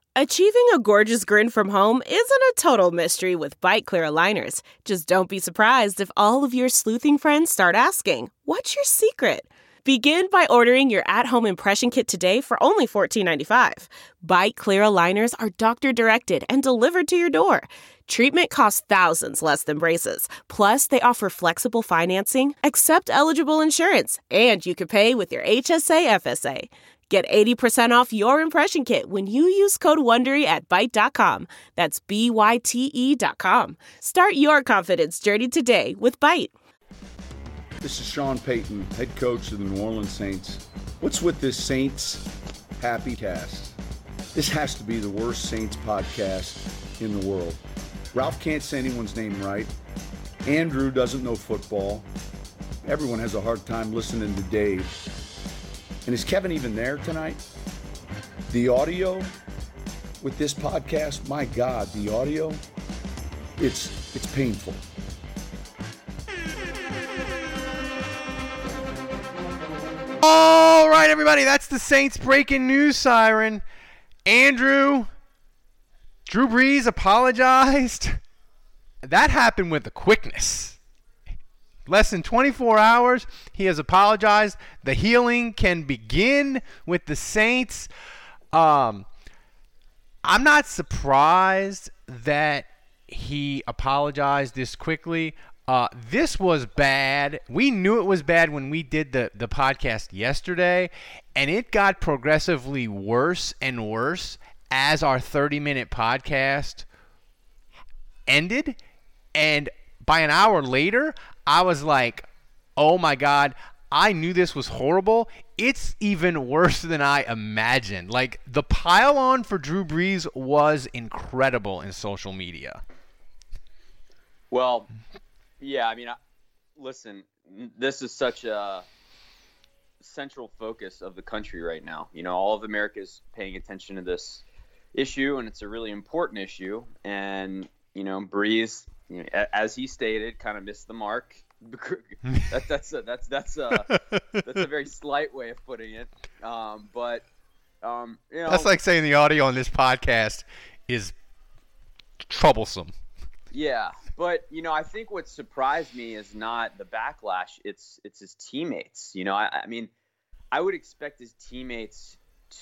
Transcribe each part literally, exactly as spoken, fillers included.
Achieving a gorgeous grin from home isn't a total mystery with Byte Clear aligners. Just don't be surprised if all of your sleuthing friends start asking, "What's your secret?" Begin by ordering your at-home impression kit today for only fourteen ninety-five. Byte Clear aligners are doctor-directed and delivered to your door. Treatment costs thousands less than braces. Plus, they offer flexible financing, accept eligible insurance, and you can pay with your H S A F S A. Get eighty percent off your impression kit when you use code WONDERY at byte dot com. That's B Y T E dot com. Start your confidence journey today with Byte. This is Sean Payton, head coach of the New Orleans Saints. What's with this Saints Happy Cast? This has to be the worst Saints podcast in the world. Ralph can't say anyone's name right. Andrew doesn't know football. Everyone has a hard time listening to Dave. And is Kevin even there tonight? The audio with this podcast, my God, the audio, it's it's painful. All right, everybody, that's the Saints breaking news siren. Andrew, Drew Brees apologized. That happened with the quickness. Less than twenty-four hours, he has apologized. The healing can begin with the Saints. Um, I'm not surprised that he apologized this quickly. Uh, this was bad. We knew it was bad when we did the, the podcast yesterday, and it got progressively worse and worse as our thirty-minute podcast ended. And by an hour later, I was like, oh my God, I knew this was horrible. It's even worse than I imagined. Like, the pile-on for Drew Brees was incredible in social media. Well, yeah, I mean, I, listen, this is such a central focus of the country right now. You know, all of America is paying attention to this issue, and it's a really important issue. And, you know, Brees, you know, as he stated, kind of missed the mark. that, that's a, that's that's a that's a very slight way of putting it. Um, but um, you know, that's like saying the audio on this podcast is troublesome. Yeah, but you know, I think what surprised me is not the backlash; it's it's his teammates. You know, I, I mean, I would expect his teammates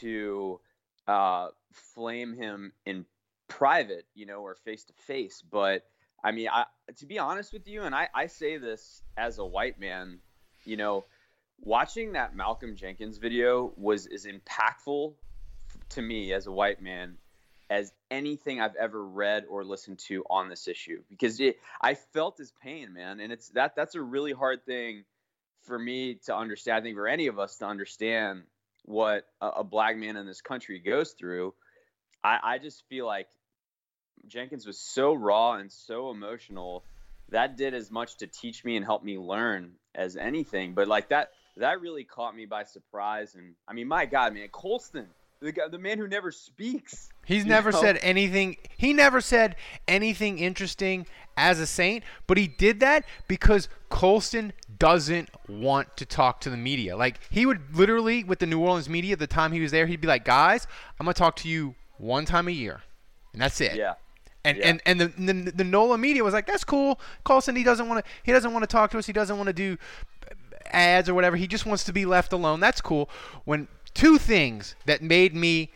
to uh, flame him in private, you know, or face to face, but. I mean, I, to be honest with you, and I, I say this as a white man, you know, watching that Malcolm Jenkins video was as impactful to me as a white man as anything I've ever read or listened to on this issue, because it, I felt his pain, man. And it's that that's a really hard thing for me to understand. I think for any of us to understand what a, a black man in this country goes through. I, I just feel like Jenkins was so raw and so emotional. That did as much to teach me and help me learn as anything. But like that, that really caught me by surprise. And I mean, my God, man, Colston, the guy, the man who never speaks. He's never know? said anything. He never said anything interesting as a Saint, but he did that because Colston doesn't want to talk to the media. Like, he would literally, with the New Orleans media, the time he was there, he'd be like, guys, I'm going to talk to you one time a year. And that's it. Yeah. And yeah. and and the, the the NOLA media was like, that's cool. Colston, he doesn't want to he doesn't want to talk to us. He doesn't want to do ads or whatever. He just wants to be left alone. That's cool. When two things that made me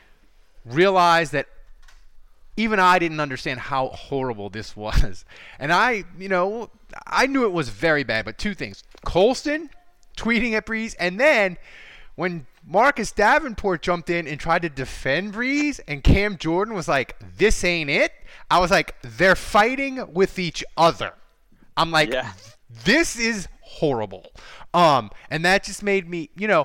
realize that even I didn't understand how horrible this was. And I, you know, I knew it was very bad, but two things. Colston tweeting at Brees, and then when Marcus Davenport jumped in and tried to defend Brees and Cam Jordan was like, this ain't it. I was like, they're fighting with each other. I'm like, yeah. This is horrible. Um, and that just made me, you know,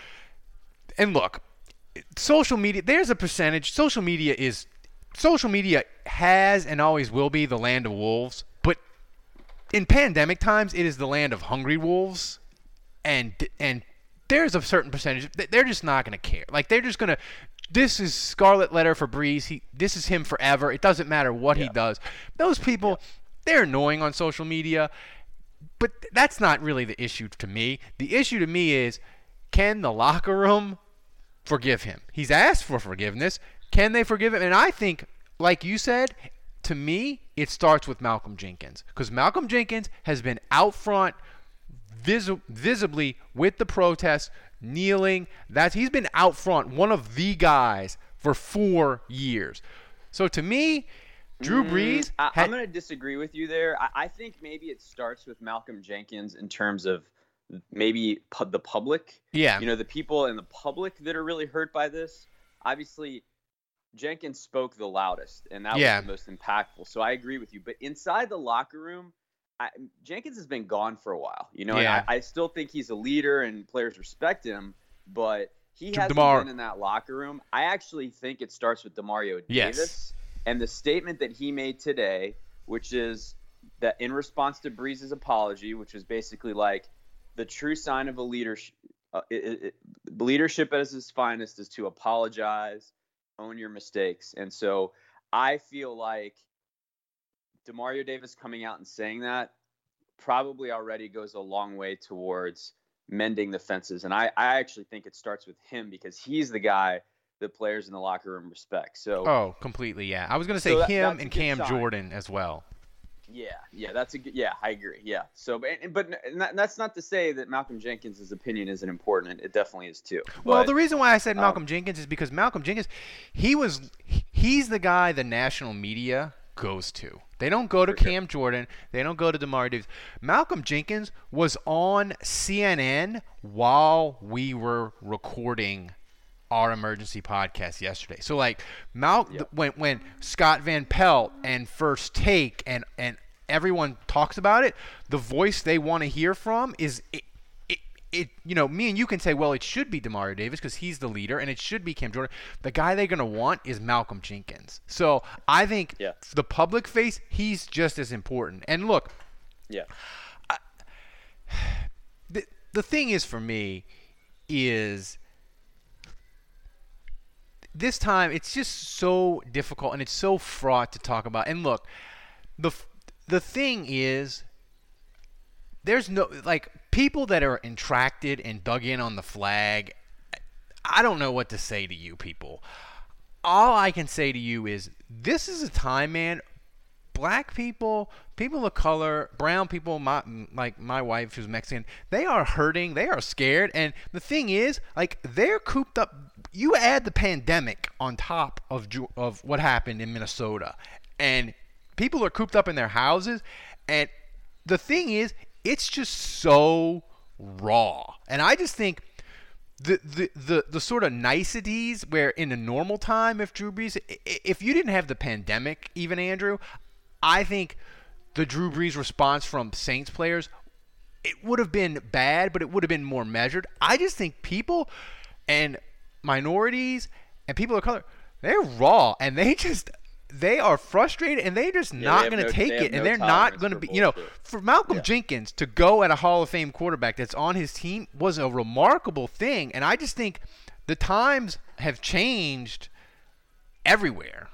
and look, social media, there's a percentage. Social media is, social media has and always will be the land of wolves. But in pandemic times, it is the land of hungry wolves. And, and, there's a certain percentage. They're just not going to care. Like, they're just going to – this is scarlet letter for Brees. He, this is him forever. It doesn't matter what yeah. he does. Those people, yeah. they're annoying on social media. But that's not really the issue to me. The issue to me is, can the locker room forgive him? He's asked for forgiveness. Can they forgive him? And I think, like you said, to me, it starts with Malcolm Jenkins, because Malcolm Jenkins has been out front vis- visibly with the protests, kneeling. That's he's been out front, one of the guys for four years. So to me, Drew Brees. Mm, I, had, I'm going to disagree with you there. I, I think maybe it starts with Malcolm Jenkins in terms of maybe pu- the public. Yeah. You know, the people in the public that are really hurt by this. Obviously, Jenkins spoke the loudest, and that yeah. was the most impactful. So I agree with you. But inside the locker room, I, Jenkins has been gone for a while. You know, yeah. and I, I still think he's a leader and players respect him, but he hasn't DeMar- been in that locker room. I actually think it starts with Demario yes. Davis and the statement that he made today, which is that in response to Brees' apology, which was basically like the true sign of a leadership, uh, it, it, leadership at its finest is to apologize, own your mistakes. And so I feel like Demario Davis coming out and saying that probably already goes a long way towards mending the fences. And I, I actually think it starts with him, because he's the guy that players in the locker room respect. So oh, completely, yeah. I was going to say so that, him and Cam sign. Jordan as well. Yeah, yeah, that's a good. Yeah, I agree. Yeah. So, but, but that's not to say that Malcolm Jenkins' opinion isn't important. It definitely is too. Well, but, the reason why I said Malcolm um, Jenkins is because Malcolm Jenkins, he was, he's the guy the national media goes to. They don't go to Cam sure. Jordan. They don't go to Demario Davis. Malcolm Jenkins was on C N N while we were recording our emergency podcast yesterday. So like Mal yep. when when Scott Van Pelt and First Take and and everyone talks about it, the voice they want to hear from is it, it, it you know, me and you can say, well, it should be Demario Davis because he's the leader, and it should be Cam Jordan. The guy they're going to want is Malcolm Jenkins. So I think yeah. the public face, he's just as important. And look, yeah. I, the the thing is for me is this time it's just so difficult and it's so fraught to talk about. And look, the the thing is, there's no, like, people that are entracted and dug in on the flag, I don't know what to say to you people. All I can say to you is, this is a time, man, black people, people of color, brown people, my, like my wife who's Mexican, they are hurting, they are scared, and the thing is, like, they're cooped up. You add the pandemic on top of of what happened in Minnesota, and people are cooped up in their houses, and the thing is, it's just so raw. And I just think the the the, the sort of niceties where in a normal time, if Drew Brees, if you didn't have the pandemic, even Andrew, I think the Drew Brees response from Saints players, it would have been bad, but it would have been more measured. I just think people and minorities and people of color, they're raw, and they just they are frustrated, and they're just yeah, not they going to no, take they it, no and they're not going to be, you know, bullshit. for Malcolm yeah. Jenkins to go at a Hall of Fame quarterback that's on his team was a remarkable thing, and I just think the times have changed everywhere.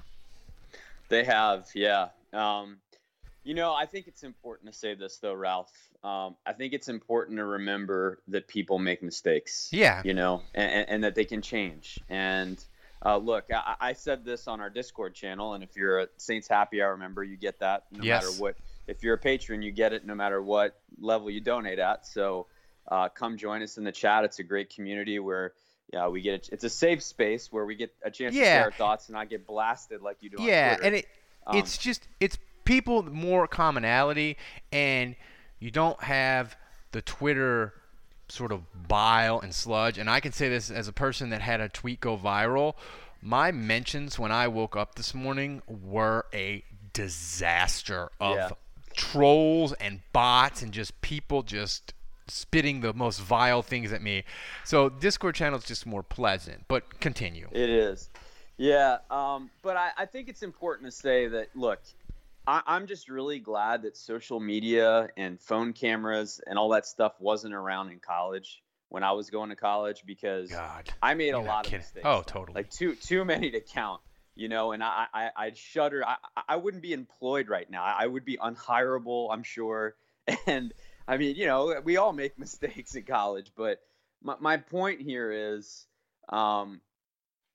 They have, yeah. Um, you know, I think it's important to say this, though, Ralph. Um, I think it's important to remember that people make mistakes. Yeah. You know, and, and that they can change. And uh, look, I, I said this on our Discord channel, and if you're a Saints Happy Hour member, you get that no yes. matter what. If you're a patron, you get it no matter what level you donate at. So uh, come join us in the chat. It's a great community where yeah, we get a, it's a safe space where we get a chance yeah. to share our thoughts and not get blasted like you do yeah, on Twitter. and it Um, it's just it's people more commonality, and you don't have the Twitter sort of bile and sludge. And I can say this as a person that had a tweet go viral. My mentions when I woke up this morning were a disaster of Yeah. trolls and bots and just people just spitting the most vile things at me. So Discord channel is just more pleasant, but continue. It is. Yeah, um, but I, I think it's important to say that, look, I, I'm just really glad that social media and phone cameras and all that stuff wasn't around in college when I was going to college, because God, I made a you're not lot of kidding. mistakes. Oh, totally. Like too too many to count, you know, and I, I, I'd shudder. I, I wouldn't be employed right now. I would be unhireable, I'm sure. And, I mean, you know, we all make mistakes in college, but my, my point here is – um,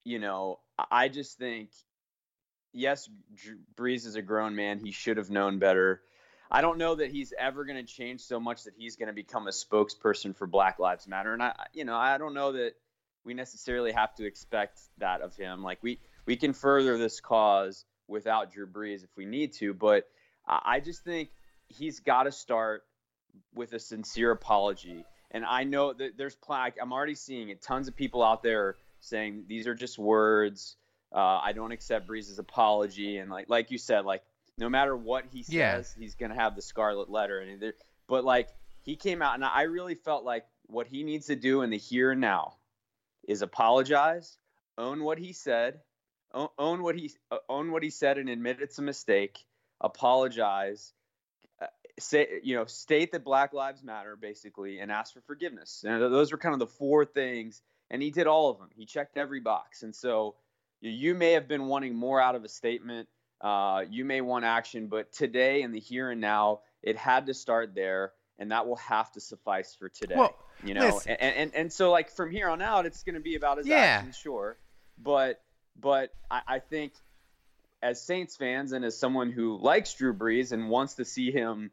you know, I just think, yes, Drew Brees is a grown man. He should have known better. I don't know that he's ever going to change so much that he's going to become a spokesperson for Black Lives Matter. And I, you know, I don't know that we necessarily have to expect that of him. Like we, we can further this cause without Drew Brees if we need to, but I just think he's got to start with a sincere apology. And I know that there's plaque. I'm already seeing it. Tons of people out there saying these are just words. Uh, I don't accept Brees' apology. And like, like you said, like no matter what he says, yeah. he's going to have the scarlet letter. And there, but like he came out, and I really felt like what he needs to do in the here and now is apologize, own what he said, own, own what he own what he said, and admit it's a mistake. Apologize, uh, say you know, state that Black Lives Matter, basically, and ask for forgiveness. And those were kind of the four things, and he did all of them. He checked every box. And so you may have been wanting more out of a statement. Uh, you may want action, but today in the here and now, it had to start there, and that will have to suffice for today. Well, you know, and, and and so like from here on out, it's going to be about his yeah. actions, sure, but but I, I think as Saints fans and as someone who likes Drew Brees and wants to see him,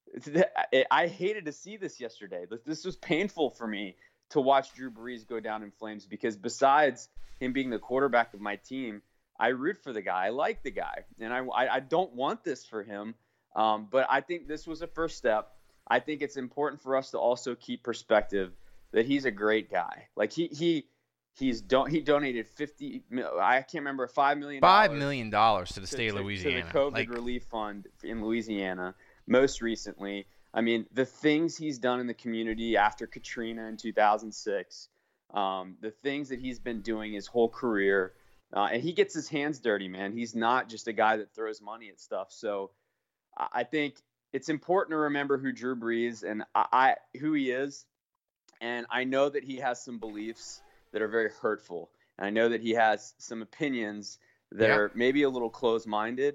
I hated to see this yesterday. This was painful for me to watch Drew Brees go down in flames, because besides him being the quarterback of my team, I root for the guy. I like the guy, and I, I, I don't want this for him. Um, but I think this was a first step. I think it's important for us to also keep perspective that he's a great guy. Like he he he's don't he donated fifty. I can't remember five million. Five million dollars to the state to, of Louisiana, to the COVID like, relief fund in Louisiana. Most recently, I mean, the things he's done in the community after Katrina in two thousand six, um, the things that he's been doing his whole career. Uh, and he gets his hands dirty, man. He's not just a guy that throws money at stuff. So I think it's important to remember who Drew Brees and I, I who he is. And I know that he has some beliefs that are very hurtful. And I know that he has some opinions that yeah. are maybe a little closed-minded.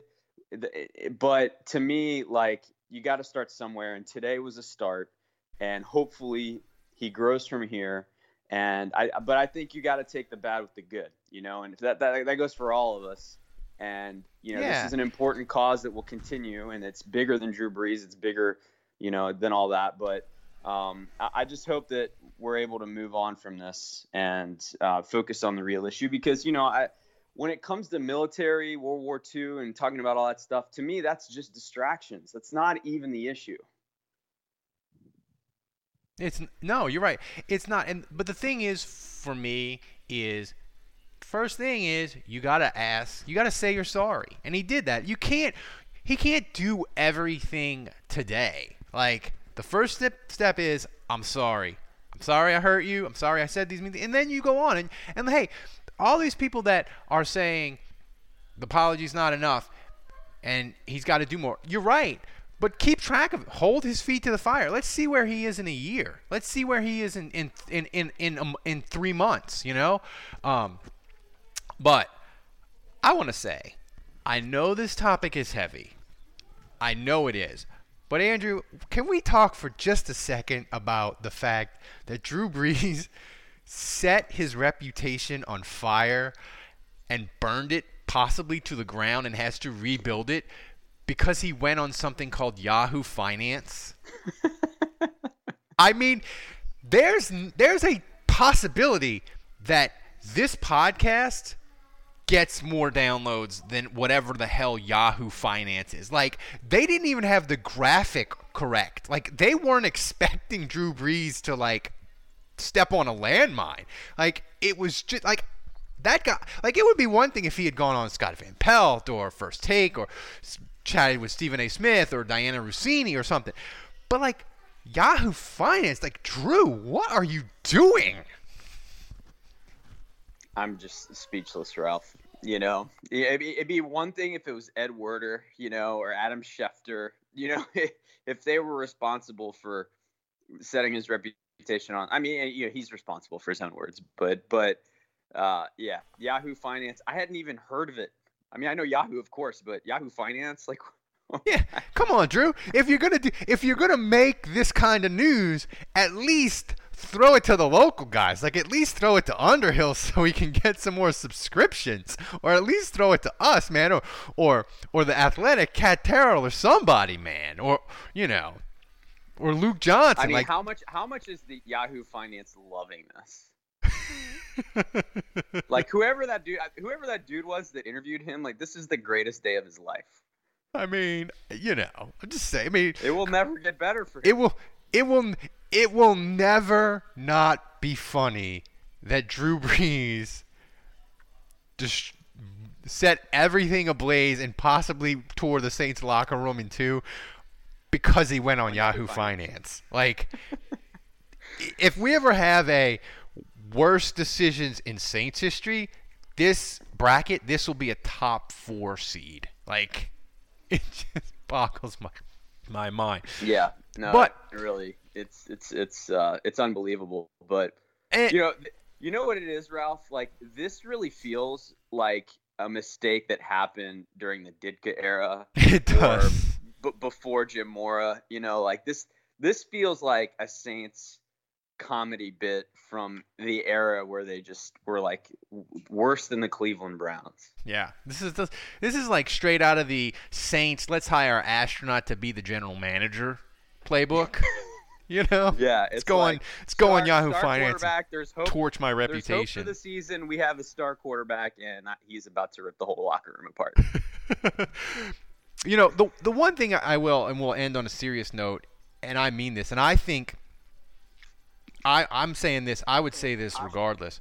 But to me, like, you got to start somewhere. And today was a start. And hopefully he grows from here. And I, but I think you got to take the bad with the good, you know, and that, that that goes for all of us. And, you know, yeah. this is an important cause that will continue, and it's bigger than Drew Brees. It's bigger, you know, than all that. But um, I, I just hope that we're able to move on from this and uh, focus on the real issue, because, you know, I, when it comes to military, World War Two, and talking about all that stuff, to me, that's just distractions. That's not even the issue. It's no, you're right. It's not. And but the thing is, for me, is first thing is you gotta ask, you gotta say you're sorry, and he did that. You can't, he can't do everything today. Like the first step step is I'm sorry. I'm sorry I hurt you. I'm sorry I said these mean things. And then you go on and and hey, all these people that are saying the apology's not enough, and he's got to do more. You're right. But keep track of it. Hold his feet to the fire. Let's see where he is in a year. Let's see where he is in in in in in, um, in three months. You know, um, but I want to say, I know this topic is heavy. I know it is. But Andrew, can we talk for just a second about the fact that Drew Brees set his reputation on fire and burned it possibly to the ground and has to rebuild it because he went on something called Yahoo Finance? I mean, there's there's a possibility that this podcast gets more downloads than whatever the hell Yahoo Finance is. Like, they didn't even have the graphic correct. Like, they weren't expecting Drew Brees to, like, step on a landmine. Like, it was just, like, that guy, like, it would be one thing if he had gone on Scott Van Pelt or First Take or chatted with Stephen A. Smith or Diana Rossini or something. But, like, Yahoo Finance, like, Drew, what are you doing? I'm just speechless, Ralph. You know, it'd be, it'd be one thing if it was Ed Werder, you know, or Adam Schefter, you know, if they were responsible for setting his reputation on. I mean, you know, he's responsible for his own words, but, but, uh, yeah, Yahoo Finance. I hadn't even heard of it. I mean, I know Yahoo, of course, but Yahoo Finance, like, yeah, come on, Drew. If you're gonna do, if you're gonna make this kind of news, at least throw it to the local guys. Like, at least throw it to Underhill so we can get some more subscriptions, or at least throw it to us, man, or or or the Athletic, Cat Terrell, or somebody, man, or you know, or Luke Johnson. I mean, like, how much how much is the Yahoo Finance loving this? Like, whoever that dude, whoever that dude was that interviewed him, like, this is the greatest day of his life. I mean, you know, I'm just saying. I mean, it will never get better for him. It will. It will. It will never not be funny that Drew Brees just set everything ablaze and possibly tore the Saints locker room in two because he went on Yahoo Finance. Like, if we ever have a worst decisions in Saints history, this bracket, this will be a top four seed. Like, it just boggles my my mind. Yeah, no, but really, it's it's it's uh, it's unbelievable. But and, you know, you know what it is, Ralph? Like, this really feels like a mistake that happened during the Ditka era. It does. Or b- before Jim Mora. You know, like this. This feels like a Saints comedy bit from the era where they just were like worse than the Cleveland Browns. Yeah, this is the, this is like straight out of the Saints. Let's hire an astronaut to be the general manager playbook. You know, yeah, it's, it's going, like, it's going star, Yahoo star Finance. There's hope, torch my reputation. There's hope for the season. We have a star quarterback, and he's about to rip the whole locker room apart. You know, the the one thing I will, and we'll end on a serious note, and I mean this, and I think. I, I'm saying this. I would say this regardless.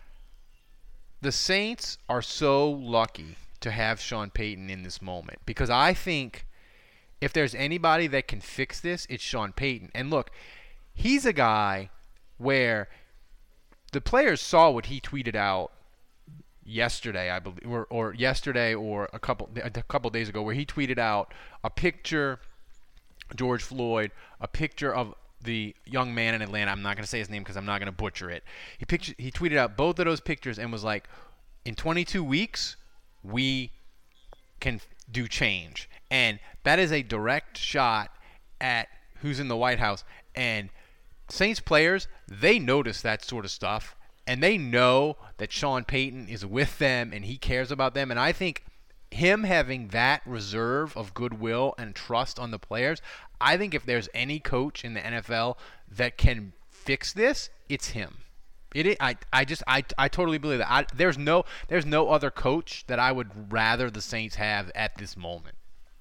The Saints are so lucky to have Sean Payton in this moment because I think if there's anybody that can fix this, it's Sean Payton. And look, he's a guy where the players saw what he tweeted out yesterday, I believe, or, or yesterday or a couple a couple days ago, where he tweeted out a picture, George Floyd, a picture of the young man in Atlanta. I'm not going to say his name because I'm not going to butcher it. He pictured, he tweeted out both of those pictures and was like, in twenty-two weeks, we can do change. And that is a direct shot at who's in the White House. And Saints players, they notice that sort of stuff. And they know that Sean Payton is with them and he cares about them. And I think him having that reserve of goodwill and trust on the players, I think if there's any coach in the N F L that can fix this, it's him. It is, I I just I I totally believe that. I, there's no there's no other coach that I would rather the Saints have at this moment.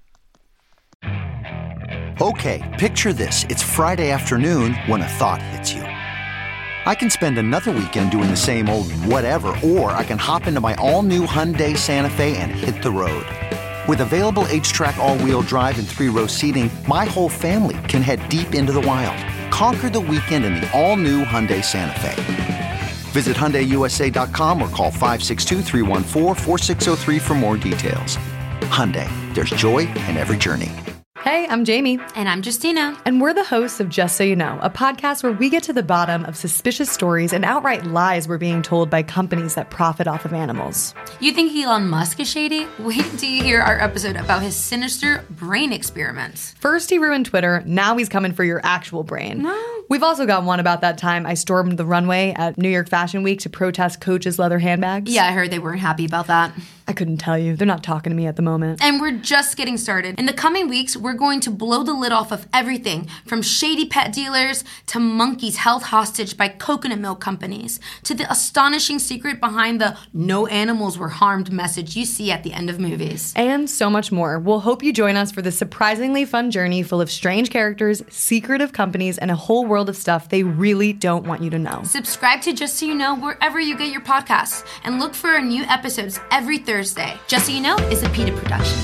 Okay, picture this. It's Friday afternoon when a thought hits you. I can spend another weekend doing the same old whatever, or I can hop into my all-new Hyundai Santa Fe and hit the road. With available H-Track all-wheel drive and three-row seating, my whole family can head deep into the wild. Conquer the weekend in the all-new Hyundai Santa Fe. Visit Hyundai U S A dot com or call five six two, three one four, four six zero three for more details. Hyundai, there's joy in every journey. Hey, I'm Jamie. And I'm Justina. And we're the hosts of Just So You Know, a podcast where we get to the bottom of suspicious stories and outright lies we're being told by companies that profit off of animals. You think Elon Musk is shady? Wait until you hear our episode about his sinister brain experiments. First he ruined Twitter, now he's coming for your actual brain. No. We've also got one about that time I stormed the runway at New York Fashion Week to protest Coach's leather handbags. Yeah, I heard they weren't happy about that. I couldn't tell you. They're not talking to me at the moment. And we're just getting started. In the coming weeks, we're going to blow the lid off of everything from shady pet dealers to monkeys held hostage by coconut milk companies to the astonishing secret behind the no animals were harmed message you see at the end of movies. And so much more. We'll hope you join us for this surprisingly fun journey full of strange characters, secretive companies, and a whole world of stuff they really don't want you to know. Subscribe to Just So You Know wherever you get your podcasts and look for our new episodes every Thursday. Just So You Know is a PETA production.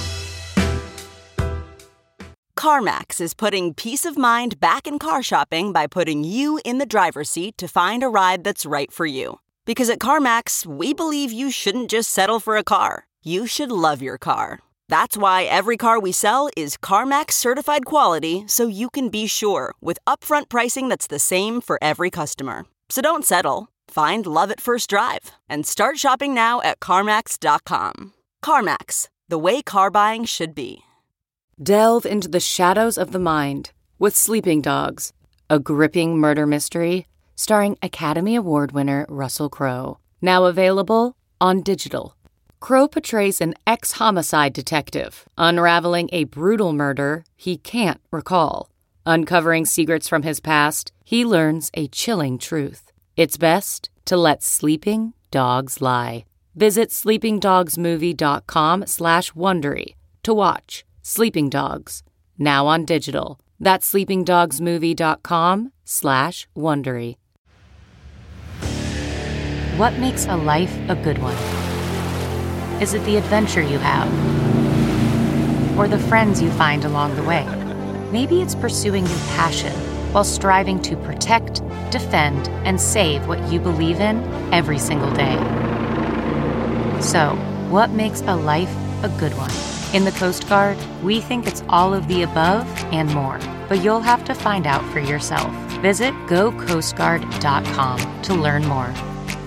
CarMax is putting peace of mind back in car shopping by putting you in the driver's seat to find a ride that's right for you. Because at CarMax, we believe you shouldn't just settle for a car. You should love your car. That's why every car we sell is CarMax certified quality, so you can be sure with upfront pricing that's the same for every customer. So don't settle. Find love at first drive and start shopping now at CarMax dot com. CarMax, the way car buying should be. Delve into the shadows of the mind with Sleeping Dogs, a gripping murder mystery starring Academy Award winner Russell Crowe. Now available on digital. Crowe portrays an ex-homicide detective, unraveling a brutal murder he can't recall. Uncovering secrets from his past, he learns a chilling truth. It's best to let sleeping dogs lie. Visit sleepingdogsmovie.com slash Wondery to watch Sleeping Dogs, now on digital. That's sleepingdogsmovie.com slash Wondery. What makes a life a good one? Is it the adventure you have? Or the friends you find along the way? Maybe it's pursuing your passion while striving to protect, defend, and save what you believe in every single day. So, what makes a life a good one? In the Coast Guard, we think it's all of the above and more, but you'll have to find out for yourself. Visit go coast guard dot com to learn more.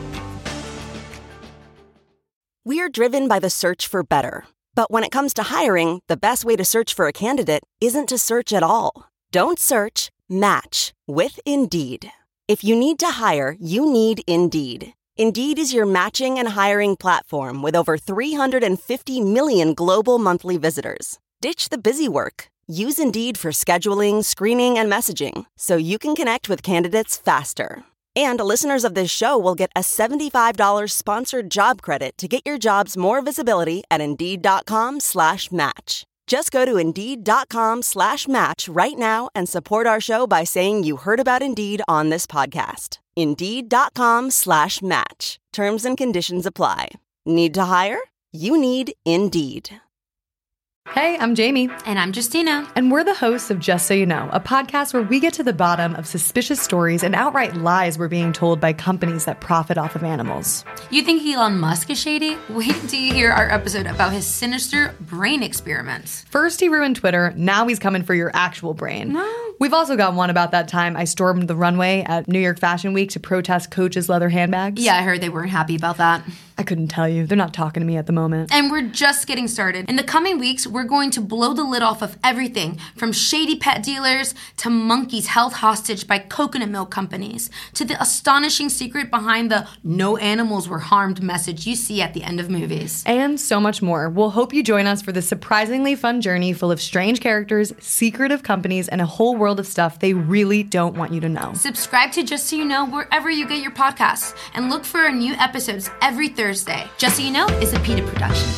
We're driven by the search for better. But when it comes to hiring, the best way to search for a candidate isn't to search at all. Don't search, match with Indeed. If you need to hire, you need Indeed. Indeed is your matching and hiring platform with over three hundred fifty million global monthly visitors. Ditch the busy work. Use Indeed for scheduling, screening, and messaging so you can connect with candidates faster. And listeners of this show will get a seventy-five dollars sponsored job credit to get your jobs more visibility at Indeed.com slash match. Just go to Indeed.com slash match right now and support our show by saying you heard about Indeed on this podcast. Indeed.com slash match. Terms and conditions apply. Need to hire? You need Indeed. Hey, I'm Jamie. And I'm Justina. And we're the hosts of Just So You Know, a podcast where we get to the bottom of suspicious stories and outright lies we're being told by companies that profit off of animals. You think Elon Musk is shady? Wait until you hear our episode about his sinister brain experiments. First he ruined Twitter, now he's coming for your actual brain. No. We've also got one about that time I stormed the runway at New York Fashion Week to protest Coach's leather handbags. Yeah, I heard they weren't happy about that. I couldn't tell you. They're not talking to me at the moment. And we're just getting started. In the coming weeks, we're going to blow the lid off of everything from shady pet dealers to monkeys held hostage by coconut milk companies to the astonishing secret behind the no animals were harmed message you see at the end of movies. And so much more. We'll hope you join us for this surprisingly fun journey full of strange characters, secretive companies, and a whole world of stuff they really don't want you to know. Subscribe to Just So You Know wherever you get your podcasts and look for our new episodes every Thursday. Thursday. Just So You Know is a PETA production.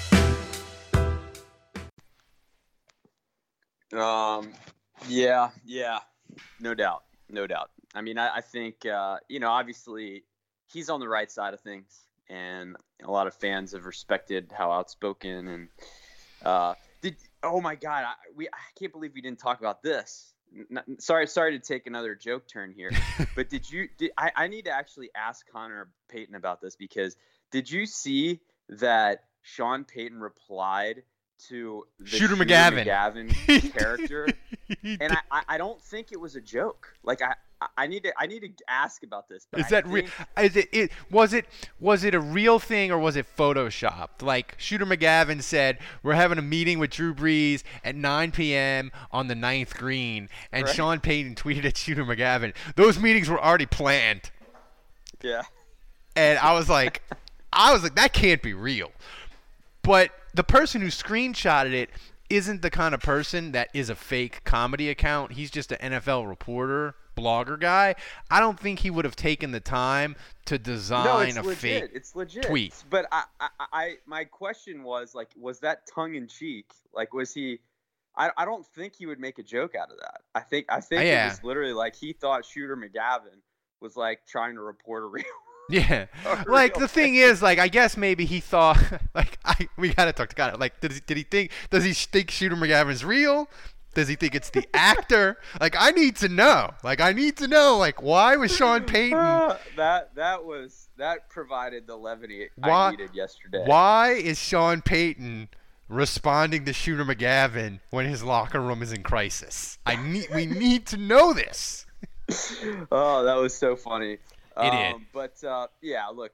Um, yeah, yeah, no doubt, no doubt. I mean, I, I think, uh, you know, obviously he's on the right side of things, and a lot of fans have respected how outspoken and uh, did. Oh my God, I, we I can't believe we didn't talk about this. Not, sorry, sorry to take another joke turn here, but did you? Did, I, I need to actually ask Connor Payton about this because. Did you see that Sean Payton replied to the Shooter, Shooter McGavin, McGavin character? And I, I don't think it was a joke. Like I, I need to I need to ask about this. Is that real? Is it, it was it was it a real thing or was it photoshopped? Like Shooter McGavin said, we're having a meeting with Drew Brees at nine p.m. on the ninth green, and right. Sean Payton tweeted at Shooter McGavin. Those meetings were already planned. Yeah. And I was like. I was like, that can't be real. But the person who screenshotted it isn't the kind of person that is a fake comedy account. He's just an N F L reporter, blogger guy. I don't think he would have taken the time to design no, it's a legit. fake it's legit. tweet. But I, I, I, my question was, like, was that tongue in cheek? Like, was he I, I don't think he would make a joke out of that. I think I think yeah. it was literally like he thought Shooter McGavin was like trying to report a real Yeah, like the thing is, like I guess maybe he thought, like I we gotta talk to God. Like, did he, did he think? Does he think Shooter McGavin's real? Does he think it's the actor? Like, I need to know. Like, I need to know. Like, why was Sean Payton? Uh, that that was that provided the levity why, I needed yesterday. Why is Sean Payton responding to Shooter McGavin when his locker room is in crisis? I need. We need to know this. Oh, that was so funny. It um, is. But uh, yeah, look,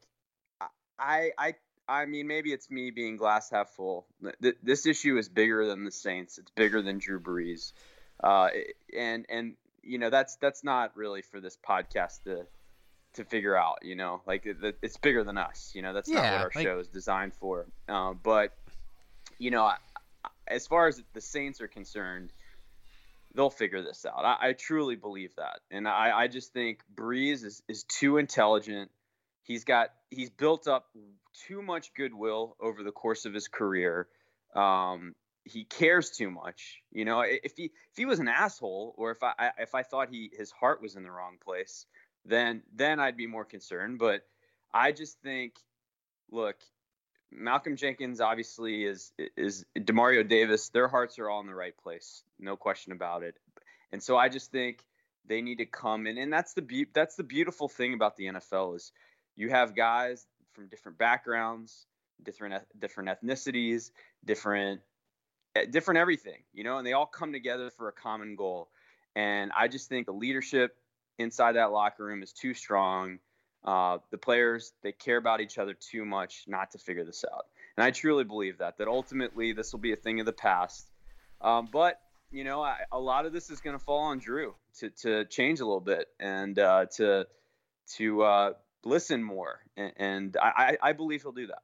I, I, I mean, maybe it's me being glass half full. Th- this issue is bigger than the Saints. It's bigger than Drew Brees, uh, and and you know, that's that's not really for this podcast to to figure out. You know, like it, it's bigger than us. You know, that's Yeah, not what our like- show is designed for. Uh, but you know, I, as far as the Saints are concerned, they'll figure this out. I, I truly believe that, and I, I just think Breeze is is too intelligent. He's got he's built up too much goodwill over the course of his career. Um, he cares too much. You know, if he if he was an asshole, or if I if I thought he his heart was in the wrong place, then then I'd be more concerned. But I just think, look, Malcolm Jenkins obviously is is Demario Davis. Their hearts are all in the right place, no question about it. And so I just think they need to come in, and that's the be- that's the beautiful thing about the N F L is you have guys from different backgrounds, different different ethnicities, different different everything, you know, and they all come together for a common goal. And I just think the leadership inside that locker room is too strong. Uh, the players, they care about each other too much not to figure this out. And I truly believe that, that ultimately this will be a thing of the past. Um, but, you know, I, a lot of this is going to fall on Drew to, to change a little bit and uh, to to uh, listen more. And, and I, I believe he'll do that.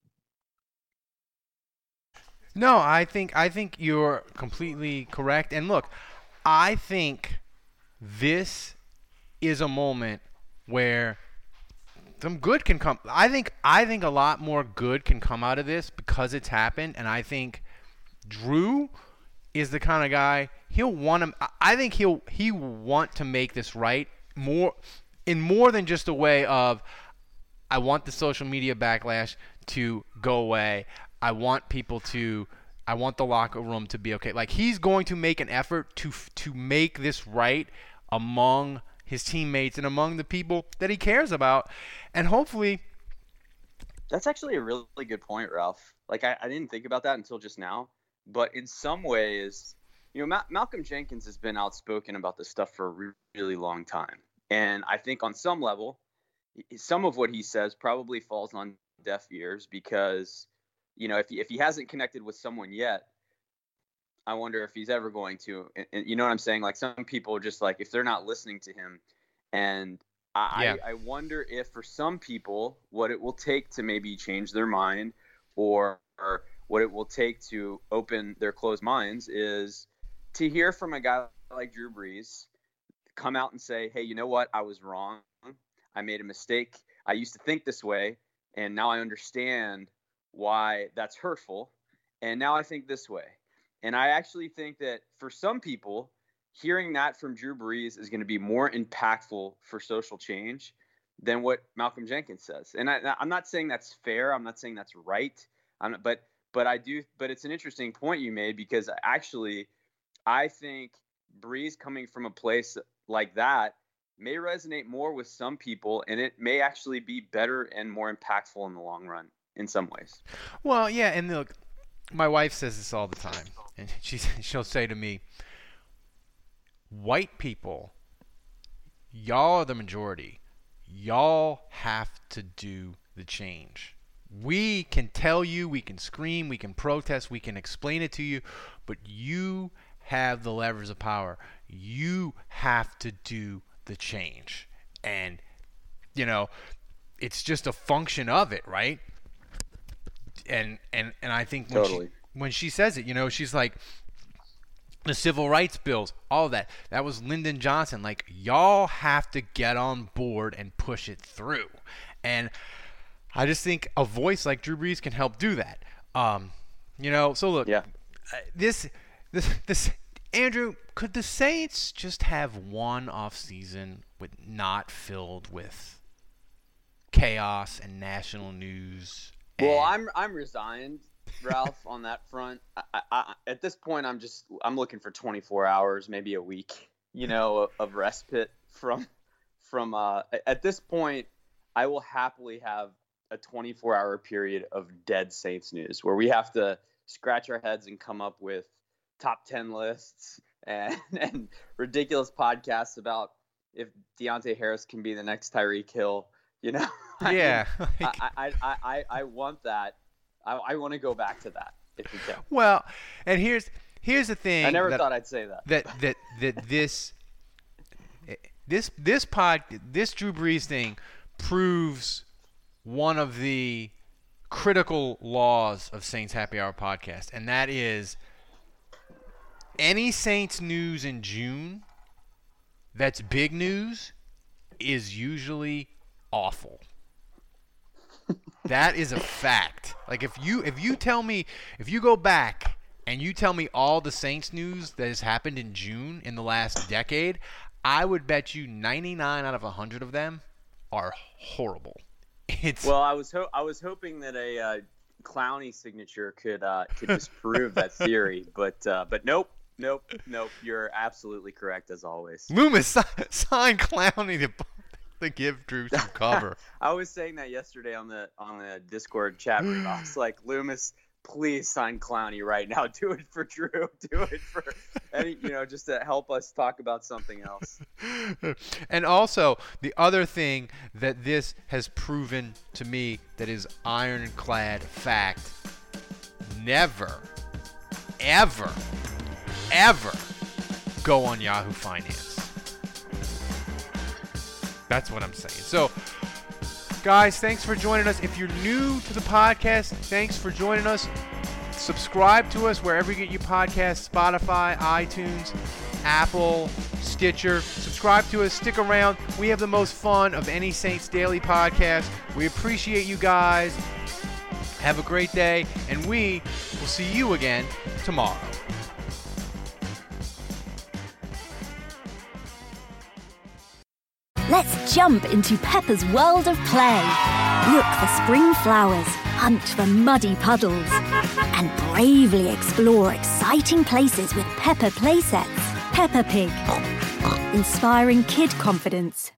No, I think I think you're completely correct. And look, I think this is a moment where some good can come. I think I think a lot more good can come out of this because it's happened. And I think Drew is the kind of guy he'll want to. I think he'll he will want to make this right more in more than just a way of I want the social media backlash to go away. I want people to I want the locker room to be okay. Like he's going to make an effort to to make this right among his teammates and among the people that he cares about. And hopefully that's actually a really good point, Ralph. Like I, I didn't think about that until just now, but in some ways, you know, Ma- Malcolm Jenkins has been outspoken about this stuff for a re- really long time. And I think on some level, some of what he says probably falls on deaf ears because, you know, if he, if he hasn't connected with someone yet, I wonder if he's ever going to. And, and you know what I'm saying? Like some people are just like, if they're not listening to him, and I, Yeah. I, I wonder if for some people, what it will take to maybe change their mind or, or what it will take to open their closed minds is to hear from a guy like Drew Brees come out and say, hey, you know what? I was wrong. I made a mistake. I used to think this way, and now I understand why that's hurtful. And now I think this way. And I actually think that for some people, hearing that from Drew Brees is going to be more impactful for social change than what Malcolm Jenkins says. And I, I'm not saying that's fair. I'm not saying that's right. I'm not, but but I do. But it's an interesting point you made because actually, I think Brees coming from a place like that may resonate more with some people, and it may actually be better and more impactful in the long run in some ways. Well, yeah, and look, my wife says this all the time, and she she'll say to me, "White people, y'all are the majority. Y'all have to do the change. We can tell you, we can scream, we can protest, we can explain it to you, but you have the levers of power. You have to do the change." And, you know, it's just a function of it, right? And and, and I think when, Totally. she, when she says it, you know, she's like, the civil rights bills, all that, that was Lyndon Johnson. Like, y'all have to get on board and push it through. And I just think a voice like Drew Brees can help do that. Um, you know, so look, Yeah. uh, this, this, this, Andrew, could the Saints just have one off season with not filled with chaos and national news? Well, and- I'm I'm resigned, Ralph, on that front. I, I, at this point, I'm just I'm looking for twenty-four hours, maybe a week, you know, of, of respite from from. Uh, at this point, I will happily have a twenty-four hour period of dead Saints news where we have to scratch our heads and come up with top ten lists and, and ridiculous podcasts about if Deontay Harris can be the next Tyreek Hill. You know, I mean, Yeah. I, I, I, I, I want that. I, I want to go back to that if we can. Well, and here's here's the thing. I never that, thought I'd say that. that that that this this this pod this Drew Brees thing proves one of the critical laws of Saints Happy Hour podcast, and that is any Saints news in June that's big news is usually awful. That is a fact. Like if you if you tell me if you go back and you tell me all the Saints news that has happened in June in the last decade, I would bet you ninety-nine out of one hundred of them are horrible. It's well, I was ho- I was hoping that a uh, Clowney signature could uh, could disprove that theory, but uh, but nope, nope, nope. You're absolutely correct as always. Loomis signed Clowney to, to give Drew some cover. I was saying that yesterday on the on the Discord chat room. I was like, Loomis, please sign Clowney right now. Do it for Drew. Do it for any, you know, just to help us talk about something else. And also, the other thing that this has proven to me that is ironclad fact, never, ever, ever go on Yahoo Finance. That's what I'm saying. So, guys, thanks for joining us. If you're new to the podcast, thanks for joining us. Subscribe to us wherever you get your podcasts, Spotify, iTunes, Apple, Stitcher. Subscribe to us. Stick around. We have the most fun of any Saints Daily podcast. We appreciate you guys. Have a great day, and we will see you again tomorrow. Let's jump into Peppa's world of play. Look for spring flowers, hunt for muddy puddles, and bravely explore exciting places with Peppa Playsets. Peppa Pig, inspiring kid confidence.